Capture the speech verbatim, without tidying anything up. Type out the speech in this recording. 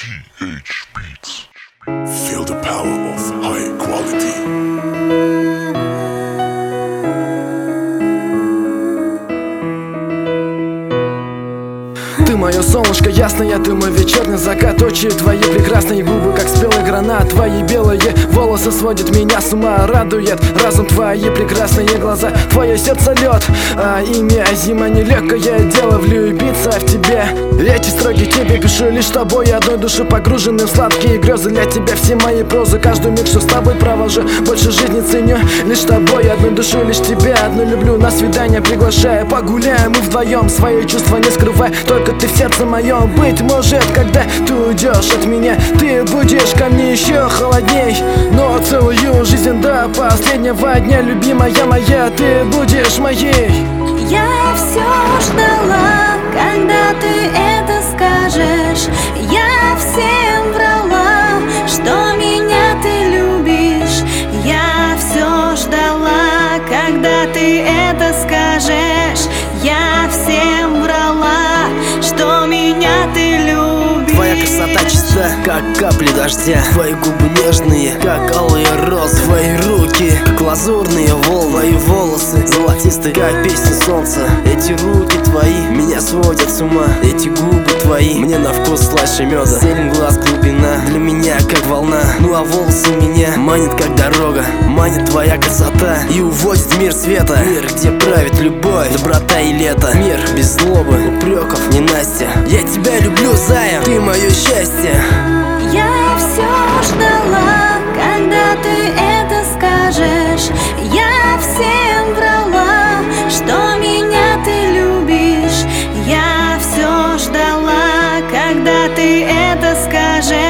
ти эйч Beats. Feel the power of high quality. Ты мое солнышко ясное, ты мой вечерний закат. Очи твои прекрасные, губы как спелый гранат. Твои белые волосы сводят меня с ума. Радует разум твои прекрасные глаза. Твое сердце лед, а имя зима нелегкое дело влюбиться в тебе. Эти строки тебе пишу лишь тобой, одной души погружены в сладкие грезы. Для тебя все мои прозы, каждый миг, что с тобой провожу. Больше жизни ценю лишь тобой, одной душой лишь тебя. Одну люблю, на свидание приглашаю. Погуляем мы вдвоем, свои чувства не скрывай. Только ты в сердце моем. Быть может, когда ты уйдешь от меня, ты будешь ко мне еще холодней. Но целую жизнь до последнего дня, любимая моя, ты будешь моей. Я все ждала, когда ты это скажешь. Я всем врала, что меня ты любишь. Я все ждала, когда ты это скажешь. Я всем врала, что меня ты любишь. Твоя красота чиста, как капли дождя. Твои губы нежные, как алые розы. Твои руки, как лазурные волны. Твои волосы золотистые, как песни солнца. Эти руки твои меня сводят с ума. Эти губы твои мне на вкус слаще меда. Зелень глаз, глубина для меня как волна. Ну а волосы меня манит как дорога. Манит твоя красота и уводит в мир света. Мир, где правит любовь, доброта и лето. Мир без злобы, упреков, ненастья. Я тебя люблю, зая, ты мое счастье. Я все ждала, когда ты это скажешь. Я всем врала, что меня ты любишь. Я все ждала, когда ты это скажешь.